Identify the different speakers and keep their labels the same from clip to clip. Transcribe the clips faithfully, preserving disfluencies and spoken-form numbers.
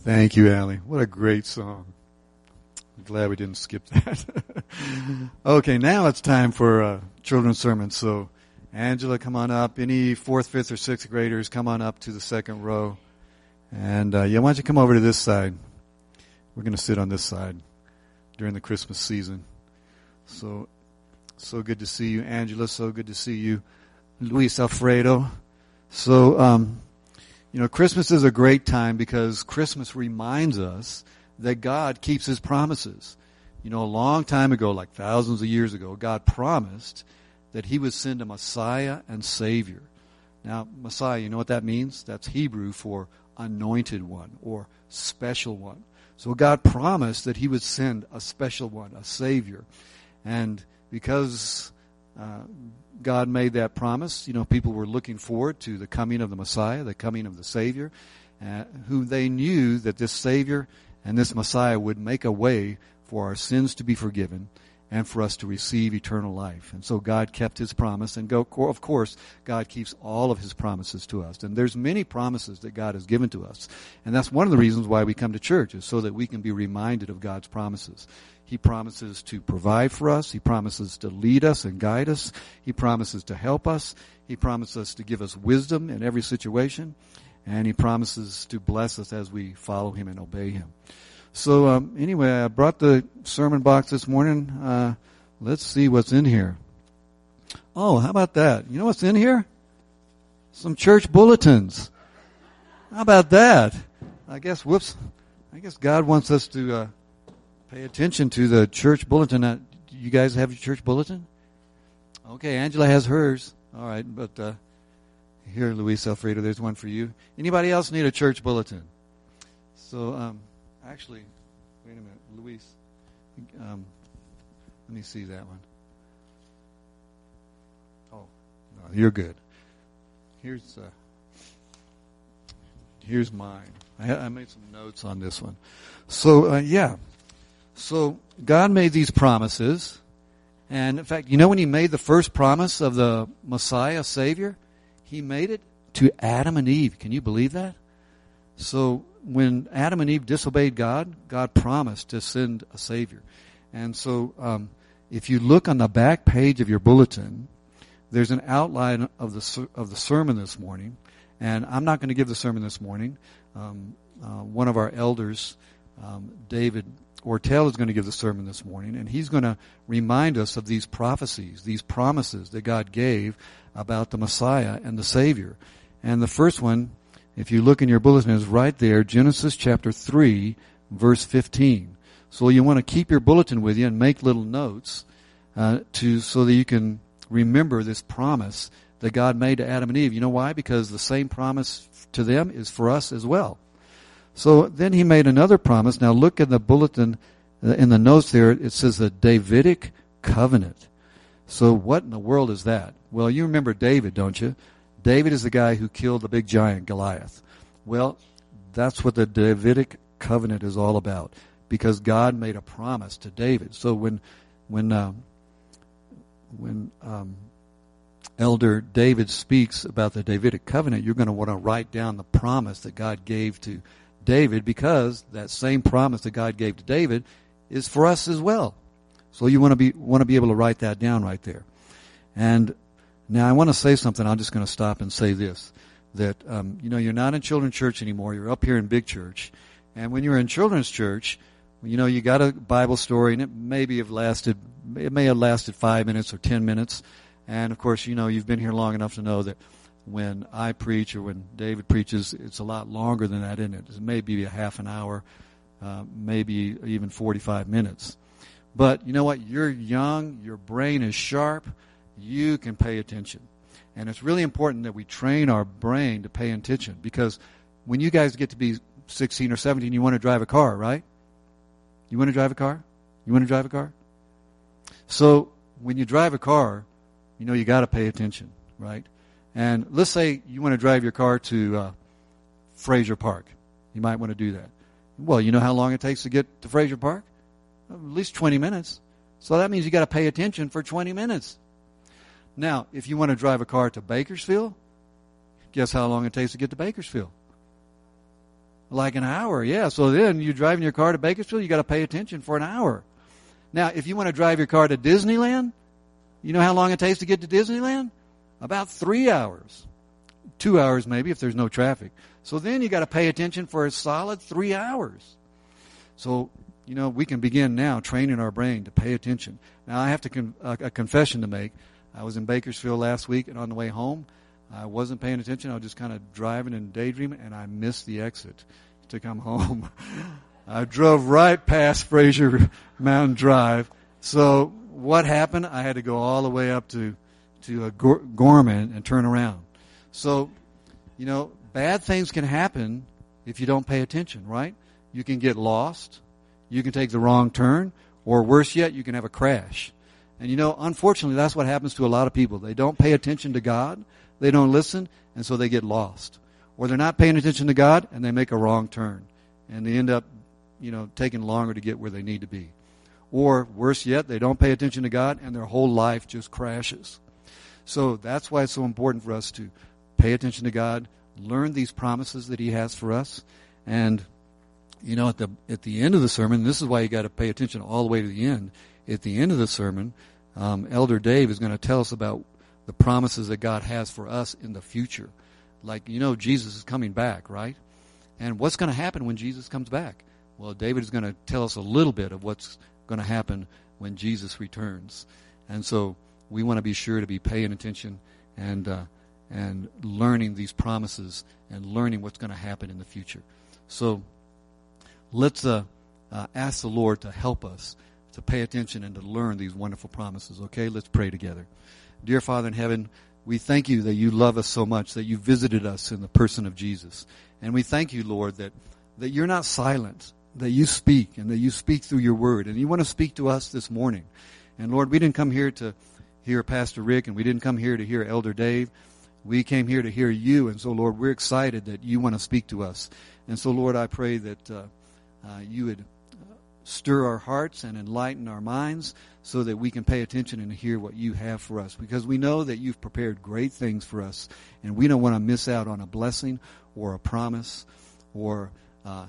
Speaker 1: Thank you, Allie. What a great song. I'm glad we didn't skip that. Okay, now it's time for uh, children's sermons. So, Angela, come on up. Any fourth, fifth, or sixth graders, come on up to the second row. And, uh, yeah, why don't you come over to this side? We're going to sit on this side during the Christmas season. So, so good to see you, Angela. So good to see you, Luis Alfredo. So, um, you know, Christmas is a great time because Christmas reminds us that God keeps His promises. You know, a long time ago, like thousands of years ago, God promised that He would send a Messiah and Savior. Now, Messiah, you know what that means? That's Hebrew for anointed one or special one. So God promised that He would send a special one, a Savior. And because uh, God made that promise, you know, people were looking forward to the coming of the Messiah, the coming of the Savior, uh, who they knew that this Savior and this Messiah would make a way for our sins to be forgiven and for us to receive eternal life. And so God kept His promise, and go, of course, God keeps all of His promises to us. And there's many promises that God has given to us. And that's one of the reasons why we come to church, is so that we can be reminded of God's promises. He promises to provide for us. He promises to lead us and guide us. He promises to help us. He promises to give us wisdom in every situation. And He promises to bless us as we follow Him and obey Him. So um, anyway, I brought the sermon box this morning. Uh, let's see what's in here. Oh, how about that? You know what's in here? Some church bulletins. How about that? I guess, whoops, I guess God wants us to uh, pay attention to the church bulletin. Uh, you guys have your church bulletin? Okay, Angela has hers. All right, but uh, here, Luis Alfredo, there's one for you. Anybody else need a church bulletin? So, um, actually, wait a minute, Luis. Um, let me see that one. Oh, no, you're good. Here's uh, here's mine. I, ha- I made some notes on this one. So, uh, yeah. So, God made these promises. And, in fact, you know when He made the first promise of the Messiah, Savior? He made it to Adam and Eve. Can you believe that? So, when Adam and Eve disobeyed God, God promised to send a Savior. And so, um, if you look on the back page of your bulletin, there's an outline of the of the sermon this morning. And I'm not going to give the sermon this morning. Um, uh, one of our elders, um, David Ortel, is going to give the sermon this morning, and he's going to remind us of these prophecies, these promises that God gave about the Messiah and the Savior. And the first one, if you look in your bulletin, is right there, Genesis chapter three, verse fifteen. So you want to keep your bulletin with you and make little notes uh, to so that you can remember this promise that God made to Adam and Eve. You know why? Because the same promise to them is for us as well. So then He made another promise. Now look at the bulletin, uh, in the notes there, it says the Davidic covenant. So what in the world is that? Well, you remember David, don't you? David is the guy who killed the big giant, Goliath. Well, that's what the Davidic covenant is all about, because God made a promise to David. So when when um, when um, Elder David speaks about the Davidic covenant, you're going to want to write down the promise that God gave to David, because that same promise that God gave to David is for us as well. So you want to be want to be able to write that down right there. And now I want to say something. I'm just going to stop and say this, that um, you know, you're not in children's church anymore. You're up here in big church. And when you're in children's church, you know, you got a Bible story, and it maybe have lasted, it may have lasted five minutes or ten minutes. And of course, you know, you've been here long enough to know that when I preach or when David preaches, it's a lot longer than that, isn't it? It may be a half an hour, uh, maybe even forty-five minutes. But you know what? You're young. Your brain is sharp. You can pay attention. And it's really important that we train our brain to pay attention, because when you guys get to be sixteen or seventeen, you want to drive a car, right? You want to drive a car? You want to drive a car? So when you drive a car, you know you got to pay attention, right? And let's say you want to drive your car to uh, Fraser Park. You might want to do that. Well, you know how long it takes to get to Fraser Park? At least twenty minutes. So that means you got to pay attention for twenty minutes. Now, if you want to drive a car to Bakersfield, guess how long it takes to get to Bakersfield? Like an hour, yeah. So then you're driving your car to Bakersfield, you got to pay attention for an hour. Now, if you want to drive your car to Disneyland, you know how long it takes to get to Disneyland? About three hours. Two hours maybe if there's no traffic. So then you got to pay attention for a solid three hours. So, you know, we can begin now training our brain to pay attention. Now, I have to con- uh, a confession to make. I was in Bakersfield last week, and on the way home, I wasn't paying attention. I was just kind of driving and daydreaming, and I missed the exit to come home. I drove right past Fraser Mountain Drive. So what happened? I had to go all the way up to to uh, Gorman and turn around. So, you know, bad things can happen if you don't pay attention, right? You can get lost. You can take the wrong turn. Or worse yet, you can have a crash. And, you know, unfortunately, that's what happens to a lot of people. They don't pay attention to God. They don't listen, and so they get lost. Or they're not paying attention to God, and they make a wrong turn. And they end up, you know, taking longer to get where they need to be. Or, worse yet, they don't pay attention to God, and their whole life just crashes. So that's why it's so important for us to pay attention to God, learn these promises that He has for us. And, you know, at the at the end of the sermon, this is why you got to pay attention all the way to the end. At the end of the sermon, um, Elder Dave is going to tell us about the promises that God has for us in the future. Like, you know, Jesus is coming back, right? And what's going to happen when Jesus comes back? Well, David is going to tell us a little bit of what's going to happen when Jesus returns. And so we want to be sure to be paying attention and uh, and learning these promises and learning what's going to happen in the future. So let's uh, uh, ask the Lord to help us to pay attention and to learn these wonderful promises. Okay, let's pray together. Dear Father in heaven, we thank you that you love us so much, that you visited us in the person of Jesus. And we thank you, Lord, that, that you're not silent, that you speak, and that you speak through your word. And you want to speak to us this morning. And Lord, we didn't come here to hear Pastor Rick, and we didn't come here to hear Elder Dave. We came here to hear you. And so, Lord, we're excited that you want to speak to us. And so, Lord, I pray that uh, uh, you would stir our hearts and enlighten our minds so that we can pay attention and hear what you have for us. Because we know that you've prepared great things for us, and we don't want to miss out on a blessing or a promise or uh,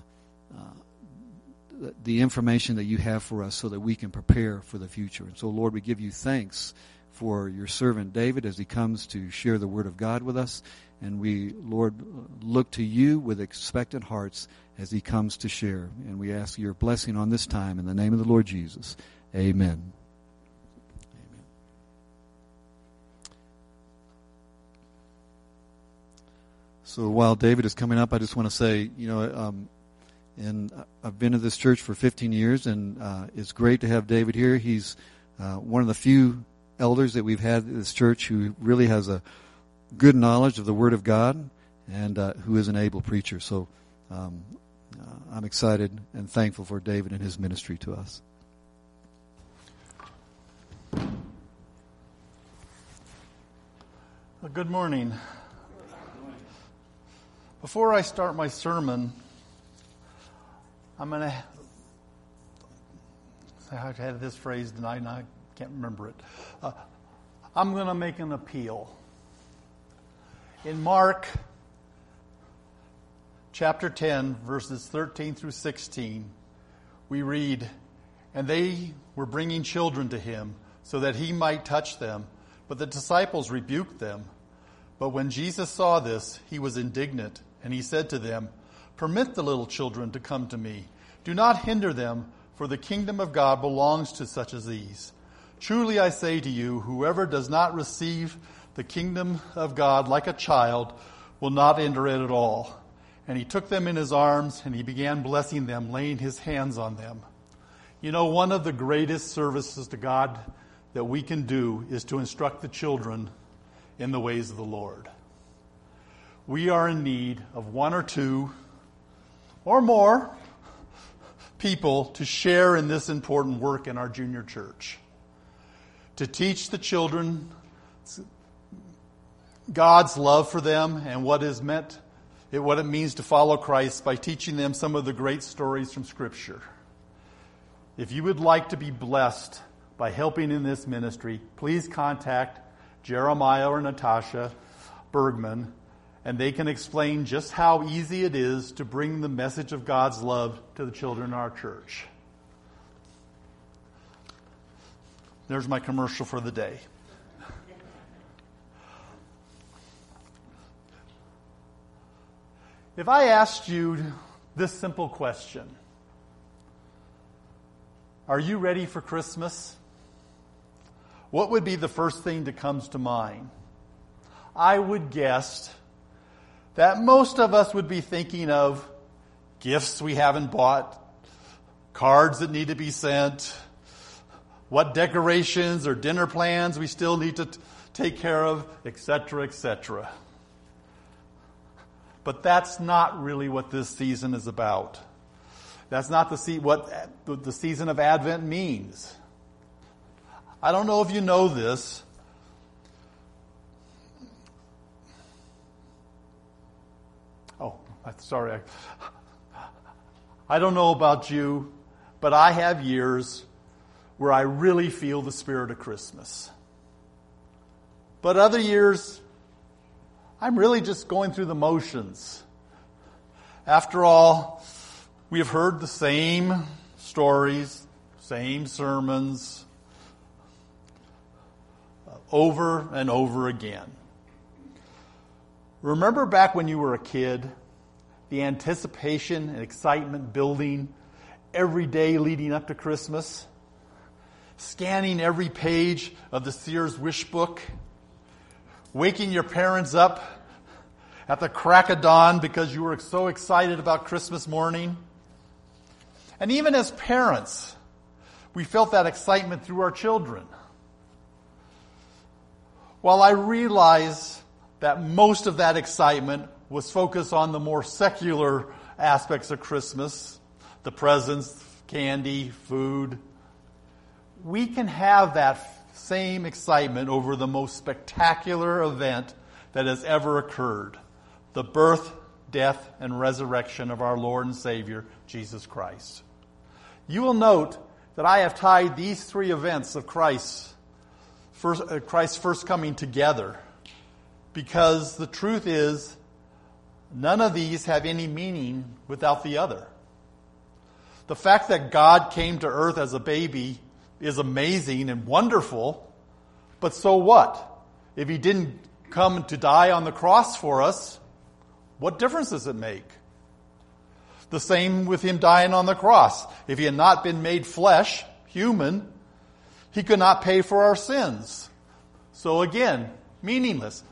Speaker 1: uh, the information that you have for us so that we can prepare for the future. And so, Lord, we give you thanks for your servant David as he comes to share the word of God with us. And we, Lord, look to you with expectant hearts as he comes to share. And we ask your blessing on this time in the name of the Lord Jesus. Amen. Amen. So while David is coming up, I just want to say, you know, um, and I've been at this church for fifteen years, and uh, it's great to have David here. He's uh, one of the few elders that we've had at this church who really has a good knowledge of the Word of God and uh, who is an able preacher. So um, uh, I'm excited and thankful for David and his ministry to us.
Speaker 2: Well, good morning. Before I start my sermon, I'm going to... I had this phrase tonight and I can't remember it. Uh, I'm going to make an appeal. In Mark chapter ten, verses thirteen through sixteen, we read, "And they were bringing children to him so that he might touch them, but the disciples rebuked them. But when Jesus saw this, he was indignant, and he said to them, 'Permit the little children to come to me. Do not hinder them, for the kingdom of God belongs to such as these. Truly I say to you, whoever does not receive the kingdom of God like a child will not enter it at all.' And he took them in his arms, and he began blessing them, laying his hands on them." You know, one of the greatest services to God that we can do is to instruct the children in the ways of the Lord. We are in need of one or two or more people to share in this important work in our junior church. To teach the children God's love for them and what is meant, what it means to follow Christ by teaching them some of the great stories from Scripture. If you would like to be blessed by helping in this ministry, please contact Jeremiah or Natasha Bergman and they can explain just how easy it is to bring the message of God's love to the children in our church. There's my commercial for the day. If I asked you this simple question, are you ready for Christmas? What would be the first thing that comes to mind? I would guess that most of us would be thinking of gifts we haven't bought, cards that need to be sent, what decorations or dinner plans we still need to t- take care of, et cetera, et cetera. But that's not really what this season is about. That's not the se- what the season of Advent means. I don't know if you know this. Oh, I'm sorry. I, I don't know about you, but I have years where I really feel the spirit of Christmas. But other years, I'm really just going through the motions. After all, we have heard the same stories, same sermons, over and over again. Remember back when you were a kid, the anticipation and excitement building every day leading up to Christmas? Scanning every page of the Sears Wish Book? Waking your parents up at the crack of dawn because you were so excited about Christmas morning? And even as parents, we felt that excitement through our children. While I realize that most of that excitement was focused on the more secular aspects of Christmas, the presents, candy, food, we can have that same excitement over the most spectacular event that has ever occurred, the birth, death, and resurrection of our Lord and Savior, Jesus Christ. You will note that I have tied these three events of Christ's first, uh, Christ's first coming together, because the truth is, none of these have any meaning without the other. The fact that God came to earth as a baby is amazing and wonderful, but so what? If he didn't come to die on the cross for us, what difference does it make? The same with him dying on the cross. If he had not been made flesh, human, he could not pay for our sins. So again, meaningless.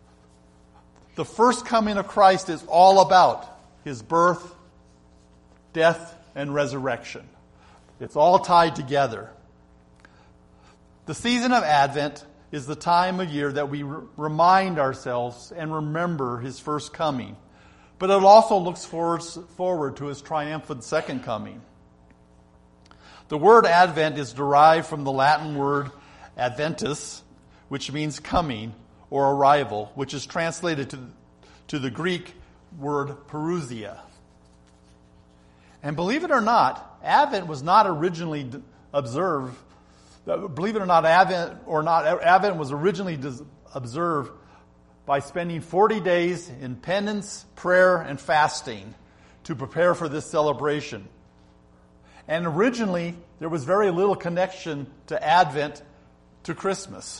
Speaker 2: The first coming of Christ is all about his birth, death, and resurrection. It's all tied together. The season of Advent is the time of year that we re- remind ourselves and remember his first coming. But it also looks forward, forward to his triumphant second coming. The word Advent is derived from the Latin word adventus, which means coming or arrival, which is translated to, to the Greek word parousia. And believe it or not, Advent was not originally observed. Believe it or not, Advent or not, Advent was originally observed by spending forty days in penance, prayer, and fasting to prepare for this celebration. And originally, there was very little connection to Advent to Christmas.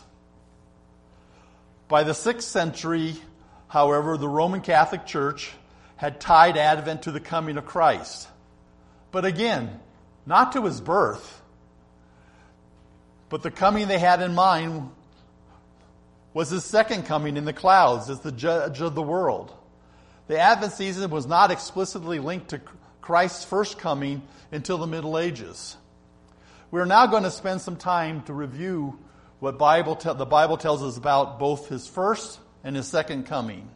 Speaker 2: By the sixth century, however, the Roman Catholic Church had tied Advent to the coming of Christ. But again, not to his birth, but the coming they had in mind was his second coming in the clouds as the judge of the world. The Advent season was not explicitly linked to Christ's first coming until the Middle Ages. We're now going to spend some time to review what Bible te- the Bible tells us about both his first and his second coming.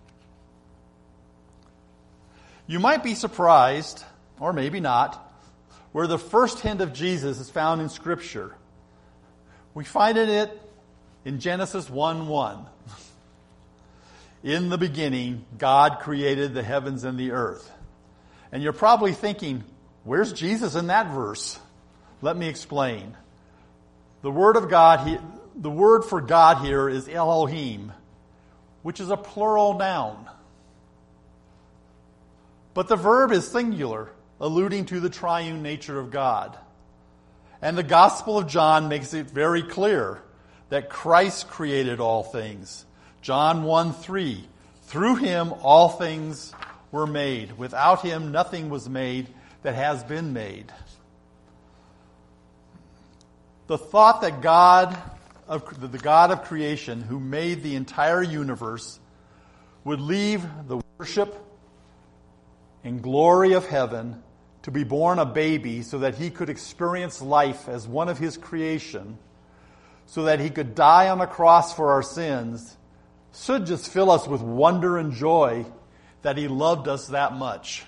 Speaker 2: You might be surprised, or maybe not, where the first hint of Jesus is found in Scripture. We find it in Genesis one one. In the beginning, God created the heavens and the earth. And you're probably thinking, where's Jesus in that verse? Let me explain. The word of God, the word for God here is Elohim, which is a plural noun. But the verb is singular, alluding to the triune nature of God. And the Gospel of John makes it very clear that Christ created all things. John one three, through him all things were made. Without him nothing was made that has been made. The thought that God, of, the God of creation, who made the entire universe, would leave the worship and glory of heaven to be born a baby so that he could experience life as one of his creation, so that he could die on the cross for our sins, should just fill us with wonder and joy that he loved us that much.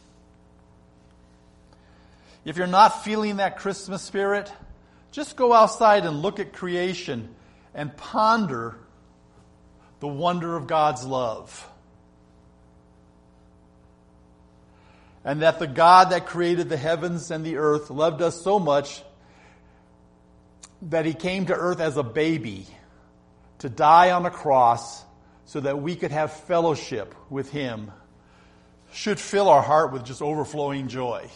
Speaker 2: If you're not feeling that Christmas spirit, just go outside and look at creation and ponder the wonder of God's love. And that the God that created the heavens and the earth loved us so much that he came to earth as a baby to die on a cross so that we could have fellowship with him should fill our heart with just overflowing joy.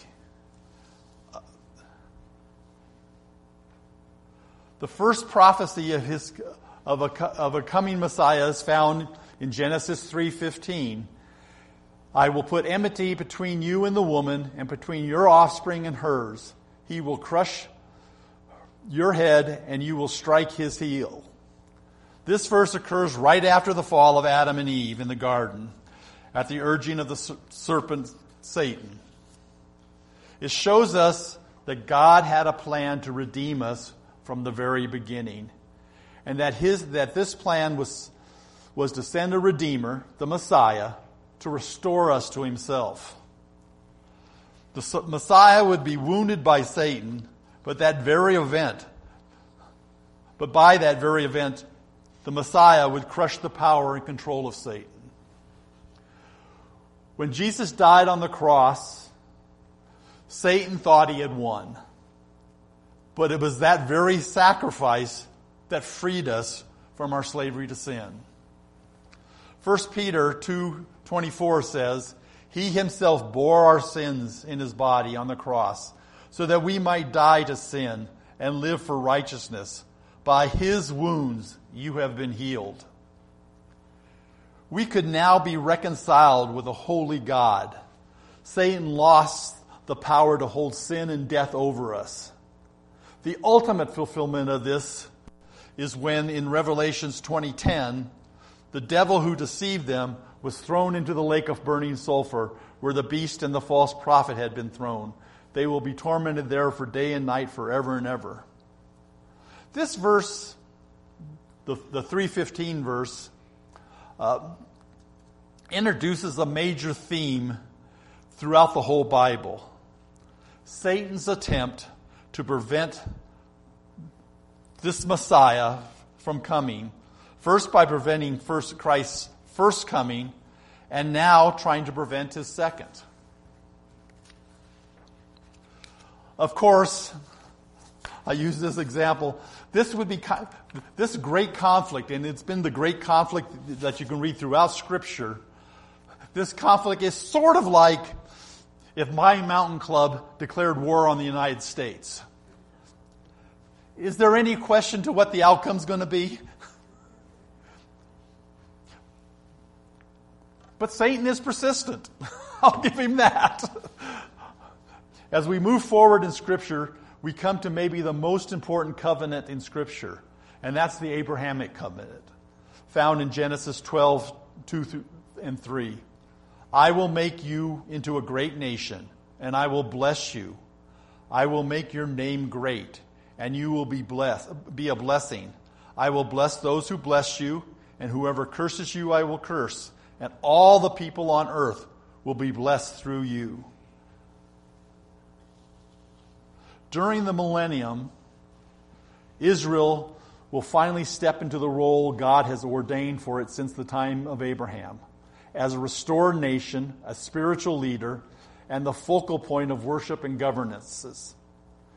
Speaker 2: The first prophecy of his of a of a coming Messiah is found in Genesis three fifteen. I will put enmity between you and the woman, and between your offspring and hers. He will crush your head, and you will strike his heel. This verse occurs right after the fall of Adam and Eve in the garden, at the urging of the serpent Satan. It shows us that God had a plan to redeem us from the very beginning, and that his that this plan was was to send a Redeemer, the Messiah, to restore us to himself. The Messiah would be wounded by Satan, but that very event, but by that very event, the Messiah would crush the power and control of Satan. When Jesus died on the cross, Satan thought he had won. But it was that very sacrifice that freed us from our slavery to sin. First Peter two twenty-four says, he himself bore our sins in his body on the cross, so that we might die to sin and live for righteousness. By his wounds you have been healed. We could now be reconciled with a holy God. Satan lost the power to hold sin and death over us. The ultimate fulfillment of this is when in Revelations twenty ten, the devil who deceived them was thrown into the lake of burning sulfur, where the beast and the false prophet had been thrown. They will be tormented there for day and night forever and ever. This verse, the, the three fifteen verse, uh, introduces a major theme throughout the whole Bible. Satan's attempt to prevent this Messiah from coming, first by preventing first Christ's first coming, and now trying to prevent his second. Of course, I use this example. This would be this great conflict, and it's been the great conflict that you can read throughout Scripture. This conflict is sort of like if my mountain club declared war on the United States. Is there any question to what the outcome's going to be? But Satan is persistent. I'll give him that. As we move forward in Scripture, we come to maybe the most important covenant in Scripture, and that's the Abrahamic covenant, found in Genesis twelve, two and three. I will make you into a great nation, and I will bless you. I will make your name great, and you will be blessed, be a blessing. I will bless those who bless you, and whoever curses you I will curse, and all the people on earth will be blessed through you. During the millennium, Israel will finally step into the role God has ordained for it since the time of Abraham, as a restored nation, a spiritual leader, and the focal point of worship and governances.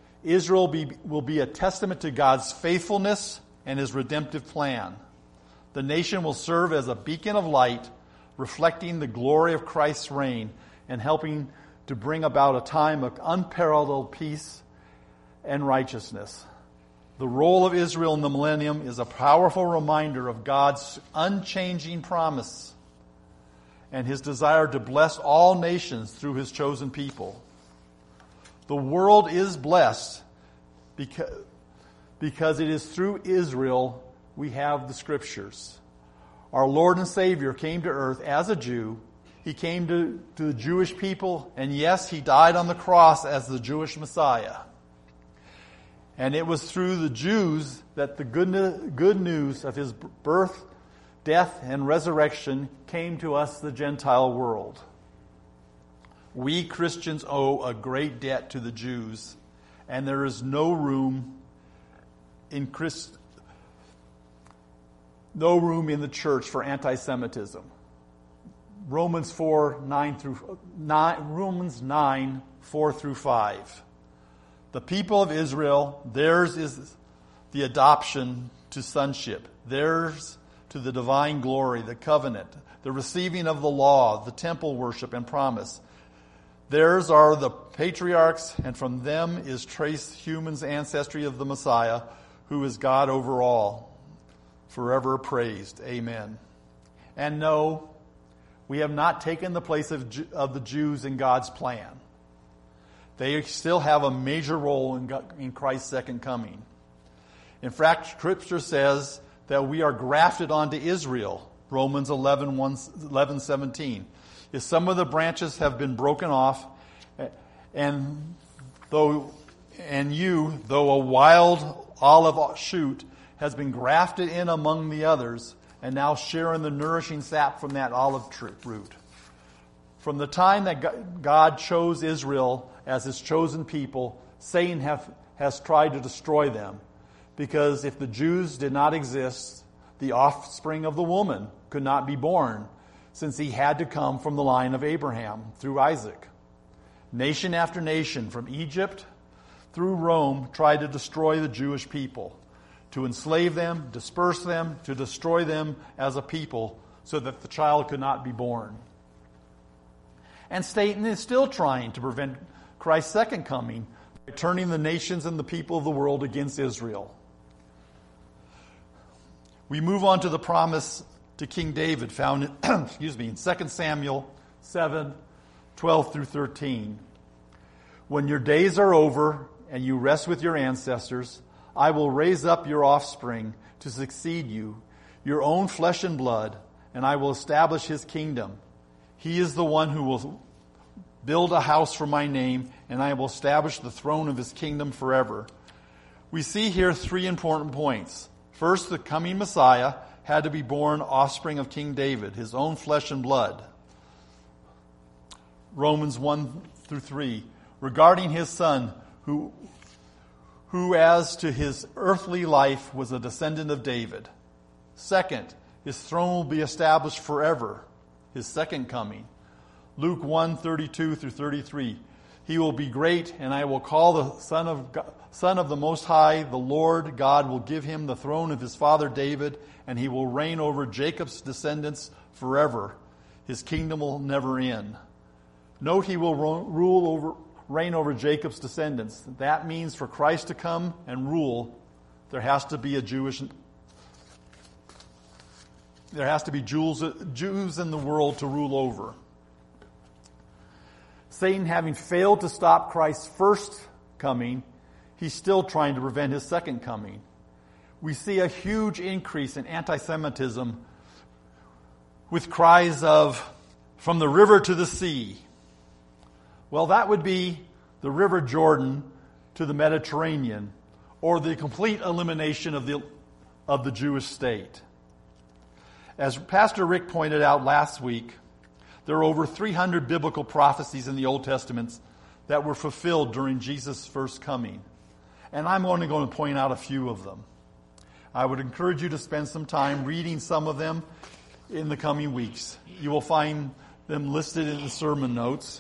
Speaker 2: Israel be, will be a testament to God's faithfulness and his redemptive plan. The nation will serve as a beacon of light, reflecting the glory of Christ's reign and helping to bring about a time of unparalleled peace and righteousness. The role of Israel in the millennium is a powerful reminder of God's unchanging promise and his desire to bless all nations through his chosen people. The world is blessed because, because it is through Israel we have the Scriptures. Our Lord and Savior came to earth as a Jew. He came to, to the Jewish people, and yes, he died on the cross as the Jewish Messiah. And it was through the Jews that the good, good news of his birth, death, and resurrection came to us, the Gentile world. We Christians owe a great debt to the Jews, and there is no room in Christ, no room in the church for anti-Semitism. Romans four nine through nine, Romans nine four through five. The people of Israel, theirs is the adoption to sonship. Theirs to the divine glory, the covenant, the receiving of the law, the temple worship and promise. Theirs are the patriarchs, and from them is traced human's ancestry of the Messiah, who is God over all, forever praised. Amen. And no, we have not taken the place of, of the Jews in God's plan. They still have a major role in, God, in Christ's second coming. In fact, Scripture says that we are grafted onto Israel. Romans eleven, one, eleven seventeen. If some of the branches have been broken off, and though and you, though a wild olive shoot, has been grafted in among the others, and now share in the nourishing sap from that olive root. From the time that God chose Israel as his chosen people, Satan have, has tried to destroy them. Because if the Jews did not exist, the offspring of the woman could not be born, since he had to come from the line of Abraham through Isaac. Nation after nation, from Egypt through Rome, tried to destroy the Jewish people, to enslave them, disperse them, to destroy them as a people, so that the child could not be born. And Satan is still trying to prevent Christ's second coming by turning the nations and the people of the world against Israel. We move on to the promise to King David found in, excuse me, in Second Samuel seven, twelve through thirteen. When your days are over and you rest with your ancestors, I will raise up your offspring to succeed you, your own flesh and blood, and I will establish his kingdom. He is the one who will build a house for my name, and I will establish the throne of his kingdom forever. We see here three important points. First, the coming Messiah had to be born offspring of King David, his own flesh and blood. Romans one through three, regarding his son, who, who as to his earthly life was a descendant of David. Second, his throne will be established forever, his second coming. Luke one, thirty-two through thirty-three. He will be great, and I will call the Son of God, Son of the Most High, the Lord God will give him the throne of his father David, and he will reign over Jacob's descendants forever. His kingdom will never end. Note, he will rule over, reign over Jacob's descendants. That means for Christ to come and rule, there has to be a Jewish, there has to be Jews, Jews in the world to rule over. Satan, having failed to stop Christ's first coming, he's still trying to prevent his second coming. We see a huge increase in anti-Semitism with cries of, "From the river to the sea." Well, that would be the River Jordan to the Mediterranean, or the complete elimination of the, of the Jewish state. As Pastor Rick pointed out last week, there are over three hundred biblical prophecies in the Old Testament that were fulfilled during Jesus' first coming. And I'm only going to point out a few of them. I would encourage you to spend some time reading some of them in the coming weeks. You will find them listed in the sermon notes.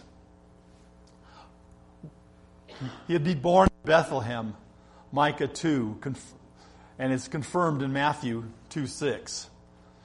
Speaker 2: He'd be born in Bethlehem, Micah two, and it's confirmed in Matthew two six.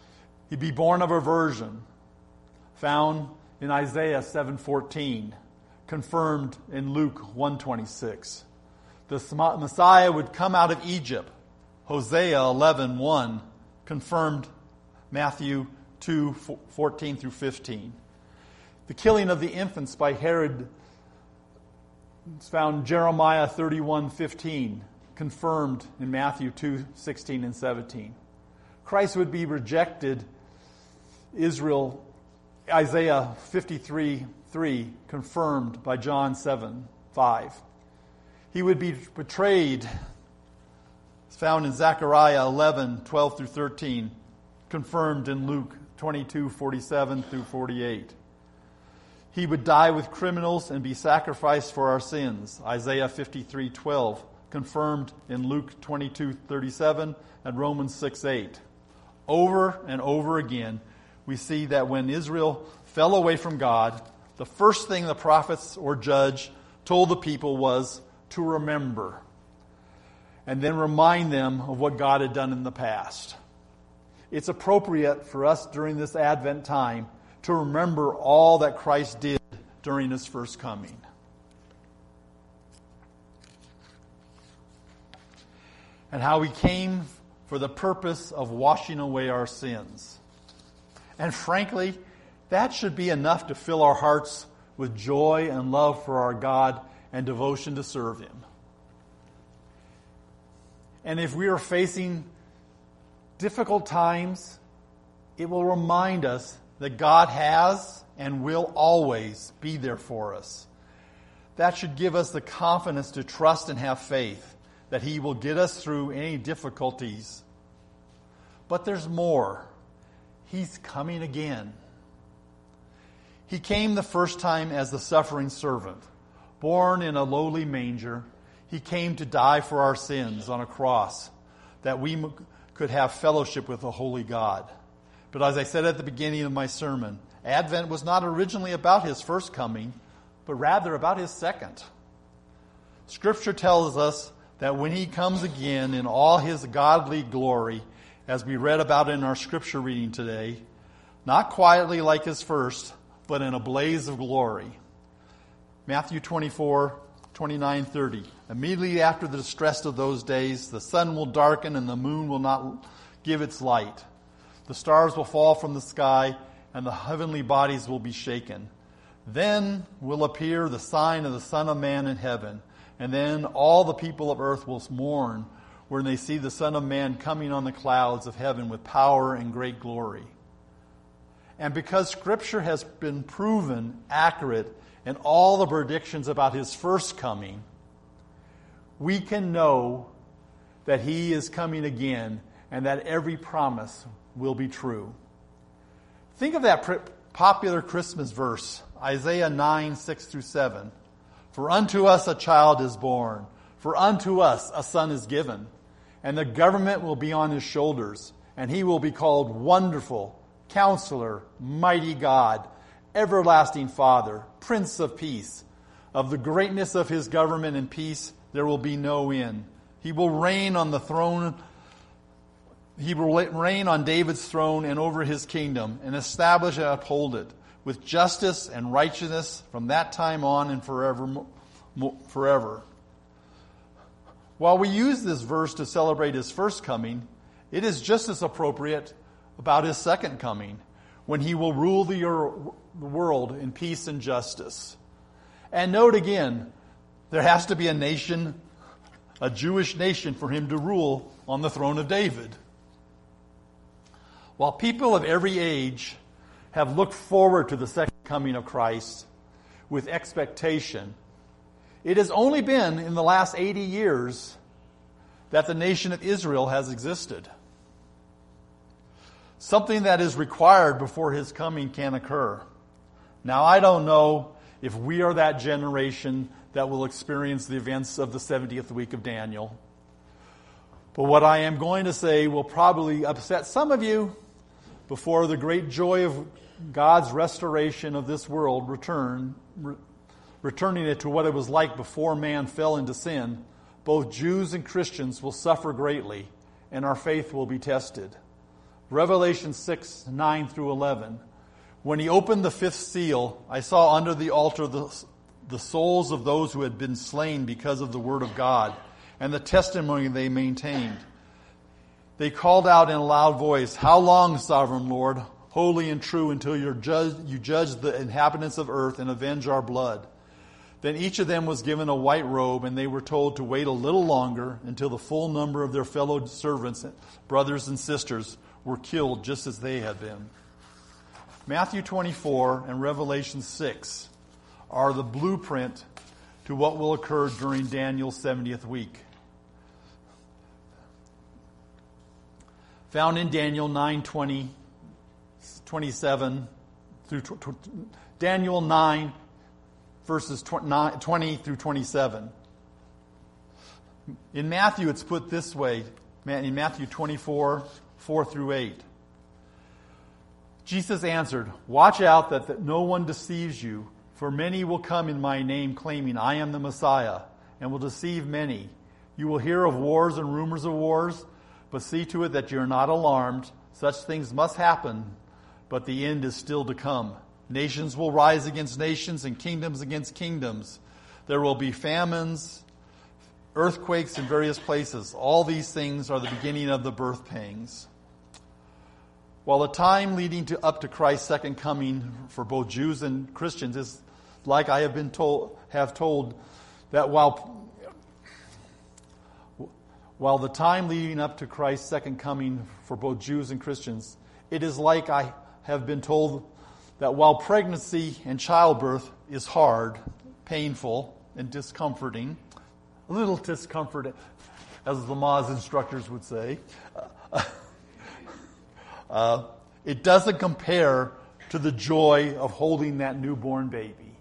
Speaker 2: He'd be born of a virgin, found in Isaiah seven fourteen, confirmed in Luke one twenty-six. The Messiah would come out of Egypt, Hosea eleven one, confirmed Matthew two fourteen through fifteen. The killing of the infants by Herod is found in Jeremiah thirty-one fifteen, confirmed in Matthew two sixteen and seventeen. Christ would be rejected, Israel, Isaiah fifty-three three, confirmed by John seven five. He would be betrayed, found in Zechariah eleven twelve through thirteen, confirmed in Luke twenty-two forty-seven through forty-eight. He would die with criminals and be sacrificed for our sins, Isaiah fifty-three twelve, confirmed in Luke twenty-two thirty-seven and Romans six eight. Over and over again, we see that when Israel fell away from God, the first thing the prophets or judge told the people was to remember, and then remind them of what God had done in the past. It's appropriate for us during this Advent time to remember all that Christ did during His first coming. And how He came for the purpose of washing away our sins. And frankly, that should be enough to fill our hearts with joy and love for our God and devotion to serve Him. And if we are facing difficult times, it will remind us that God has and will always be there for us. That should give us the confidence to trust and have faith that He will get us through any difficulties. But there's more. He's coming again. He came the first time as the suffering servant. Born in a lowly manger, He came to die for our sins on a cross, that we could have fellowship with the holy God. But as I said at the beginning of my sermon, Advent was not originally about His first coming, but rather about His second. Scripture tells us that when He comes again in all His godly glory, as we read about in our scripture reading today, not quietly like His first, but in a blaze of glory. Matthew twenty-four, twenty-nine, thirty. Immediately after the distress of those days, the sun will darken and the moon will not give its light. The stars will fall from the sky and the heavenly bodies will be shaken. Then will appear the sign of the Son of Man in heaven. And then all the people of earth will mourn when they see the Son of Man coming on the clouds of heaven with power and great glory. And because Scripture has been proven accurate in all the predictions about His first coming, we can know that He is coming again and that every promise will be true. Think of that popular Christmas verse, Isaiah nine, six through seven. For unto us a child is born, for unto us a son is given, and the government will be on His shoulders, and He will be called Wonderful, Counselor, Mighty God, Everlasting Father, Prince of Peace. Of the greatness of His government and peace there will be no end. He will reign on the throne. He will reign on David's throne and over His kingdom, and establish and uphold it with justice and righteousness from that time on and forever. forever. While we use this verse to celebrate His first coming, it is just as appropriate about His second coming, when He will rule the world in peace and justice. And note again, there has to be a nation, a Jewish nation, for Him to rule on the throne of David. While people of every age have looked forward to the second coming of Christ with expectation, it has only been in the last eighty years that the nation of Israel has existed. Something that is required before His coming can occur. Now, I don't know if we are that generation that will experience the events of the seventieth week of Daniel. But what I am going to say will probably upset some of you before the great joy of God's restoration of this world return, re- returning it to what it was like before man fell into sin. Both Jews and Christians will suffer greatly, and our faith will be tested. Revelation six, nine through eleven. When he opened the fifth seal, I saw under the altar the, the souls of those who had been slain because of the word of God and the testimony they maintained. They called out in a loud voice, "How long, sovereign Lord, holy and true, until you judge, you judge the inhabitants of earth and avenge our blood?" Then each of them was given a white robe, and they were told to wait a little longer until the full number of their fellow servants, brothers and sisters, were killed just as they had been. Matthew twenty-four and Revelation six are the blueprint to what will occur during Daniel's seventieth week. Found in Daniel nine, twenty, twenty-seven through Daniel nine, verses twenty through twenty-seven. In Matthew, it's put this way, in Matthew twenty-four, four through eight. Jesus answered, "Watch out that, that no one deceives you, for many will come in my name claiming, 'I am the Messiah,' and will deceive many. You will hear of wars and rumors of wars, but see to it that you are not alarmed. Such things must happen, but the end is still to come. Nations will rise against nations and kingdoms against kingdoms. There will be famines, earthquakes in various places. All these things are the beginning of the birth pangs." While the time leading to up to Christ's second coming for both Jews and Christians is like I have been told, have told that while while the time leading up to Christ's second coming for both Jews and Christians, it is like I have been told that while pregnancy and childbirth is hard, painful, and discomforting, a little discomfort, as the Lamaze instructors would say, uh, uh, it doesn't compare to the joy of holding that newborn baby.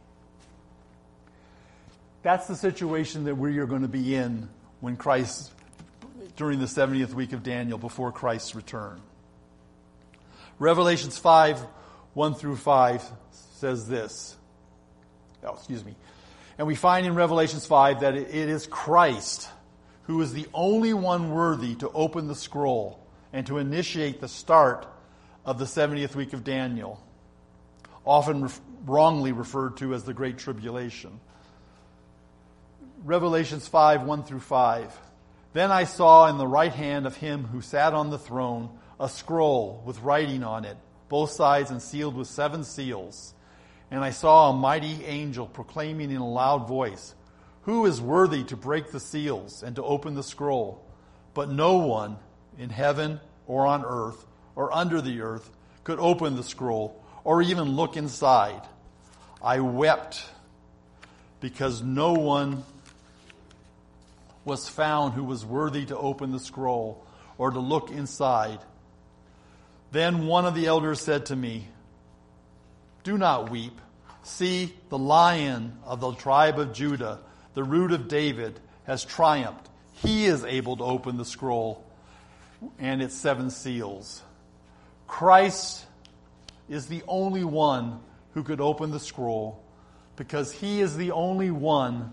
Speaker 2: That's the situation that we are going to be in when Christ, during the seventieth week of Daniel, before Christ's return. Revelations five, one through five says this. Oh, excuse me. And we find in Revelations five that it is Christ who is the only one worthy to open the scroll and to initiate the start of the seventieth week of Daniel, often ref- wrongly referred to as the Great Tribulation. Revelations five, one through five. Then I saw in the right hand of him who sat on the throne a scroll with writing on it, both sides and sealed with seven seals. And I saw a mighty angel proclaiming in a loud voice, "Who is worthy to break the seals and to open the scroll?" But no one in heaven or on earth or under the earth could open the scroll or even look inside. I wept because no one was found who was worthy to open the scroll or to look inside. Then one of the elders said to me, "Do not weep. See, the Lion of the tribe of Judah, the Root of David, has triumphed. He is able to open the scroll and its seven seals." Christ is the only one who could open the scroll because he is the only one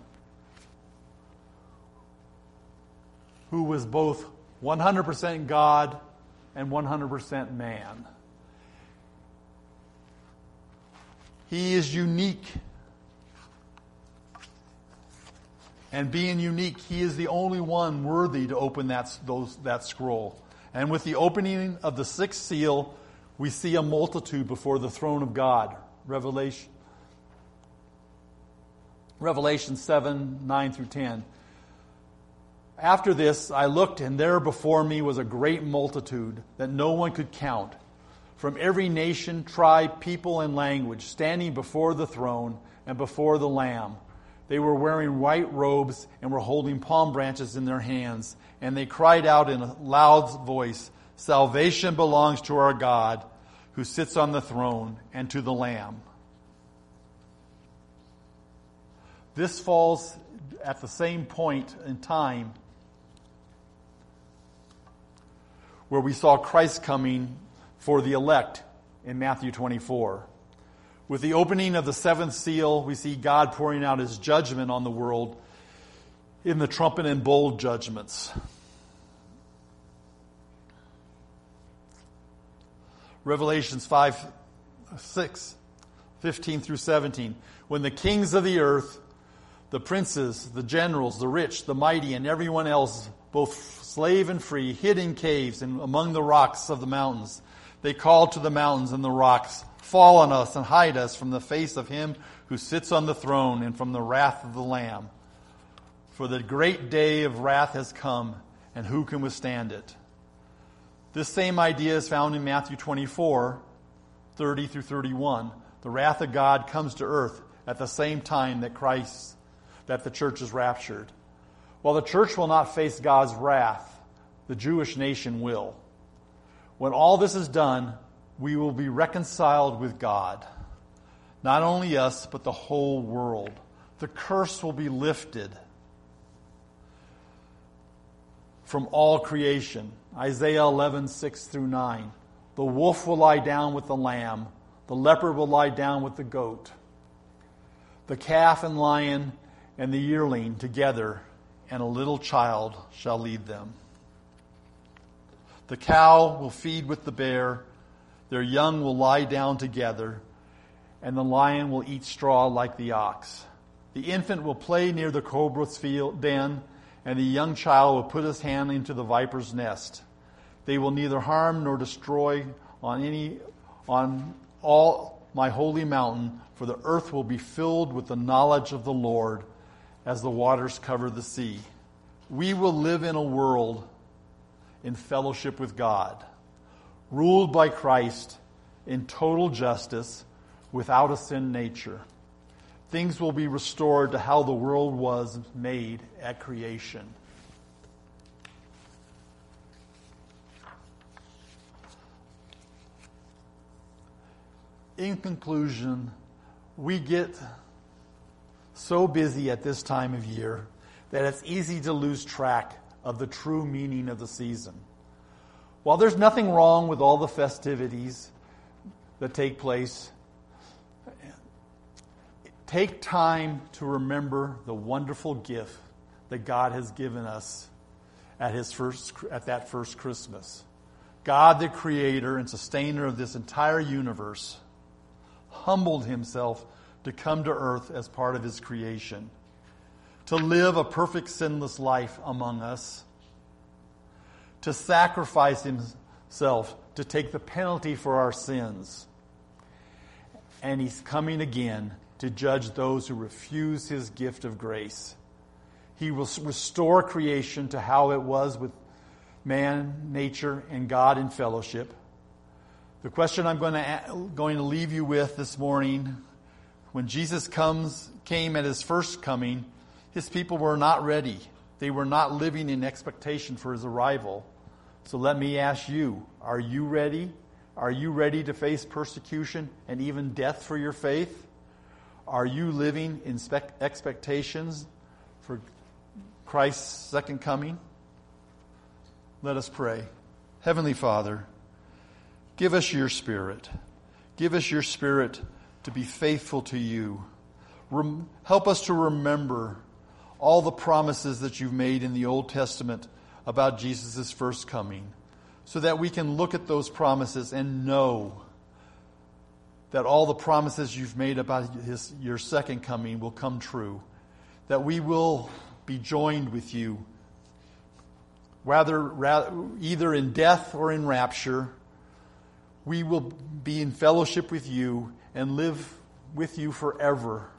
Speaker 2: who was both one hundred percent God and one hundred percent man. He is unique. And being unique, he is the only one worthy to open that, those, that scroll. And with the opening of the sixth seal, we see a multitude before the throne of God. Revelation, Revelation seven, nine through ten. After this, I looked, and there before me was a great multitude that no one could count, from every nation, tribe, people, and language, standing before the throne and before the Lamb. They were wearing white robes and were holding palm branches in their hands, and they cried out in a loud voice, "Salvation belongs to our God, who sits on the throne, and to the Lamb." This falls at the same point in time where we saw Christ coming for the elect in Matthew twenty-four. With the opening of the seventh seal, we see God pouring out his judgment on the world in the trumpet and bowl judgments. Revelations five, six, fifteen through seventeen. When the kings of the earth, the princes, the generals, the rich, the mighty, and everyone else, both slave and free, hid in caves and among the rocks of the mountains, they called to the mountains and the rocks, "Fall on us and hide us from the face of him who sits on the throne and from the wrath of the Lamb. For the great day of wrath has come, and who can withstand it?" This same idea is found in Matthew twenty-four, thirty through thirty-one. The wrath of God comes to earth at the same time that Christ, that the church is raptured. While the church will not face God's wrath, the Jewish nation will. When all this is done, we will be reconciled with God. Not only us, but the whole world. The curse will be lifted from all creation. Isaiah eleven, six through nine. The wolf will lie down with the lamb. The leopard will lie down with the goat. The calf and lion and the yearling together, and a little child shall lead them. The cow will feed with the bear. Their young will lie down together, and the lion will eat straw like the ox. The infant will play near the cobra's field den, and the young child will put his hand into the viper's nest. They will neither harm nor destroy on any on all my holy mountain, for the earth will be filled with the knowledge of the Lord as the waters cover the sea. We will live in a world in fellowship with God, ruled by Christ in total justice, without a sin nature. Things will be restored to how the world was made at creation. In conclusion, we get so busy at this time of year that it's easy to lose track of the true meaning of the season. While there's nothing wrong with all the festivities that take place, take time to remember the wonderful gift that God has given us at his first at that first Christmas. God, the creator and sustainer of this entire universe, humbled himself to come to earth as part of his creation, to live a perfect sinless life among us, to sacrifice himself to take the penalty for our sins. And he's coming again to judge those who refuse his gift of grace. He will restore creation to how it was with man, nature, and God in fellowship. The question I'm going to, going to leave you with this morning, when Jesus comes, came at his first coming, his people were not ready. They were not living in expectation for his arrival. So let me ask you, are you ready? Are you ready to face persecution and even death for your faith? Are you living in spec- expectations for Christ's second coming? Let us pray. Heavenly Father, give us your Spirit. Give us your Spirit to be faithful to you. Rem- help us to remember all the promises that you've made in the Old Testament about Jesus' first coming, so that we can look at those promises and know that all the promises you've made about his, your second coming will come true, that we will be joined with you, whether, rather, either in death or in rapture. We will be in fellowship with you and live with you forever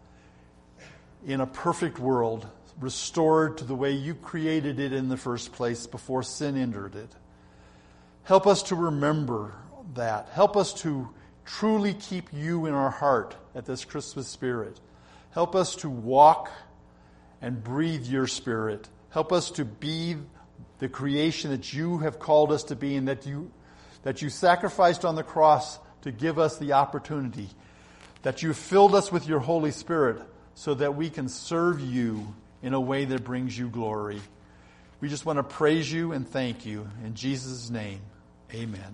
Speaker 2: in a perfect world, restored to the way you created it in the first place before sin entered it. Help us to remember that. Help us to truly keep you in our heart at this Christmas spirit. Help us to walk and breathe your Spirit. Help us to be the creation that you have called us to be, and that you that you sacrificed on the cross to give us the opportunity, that you filled us with your Holy Spirit so that we can serve you in a way that brings you glory. We just want to praise you and thank you. In Jesus' name, amen.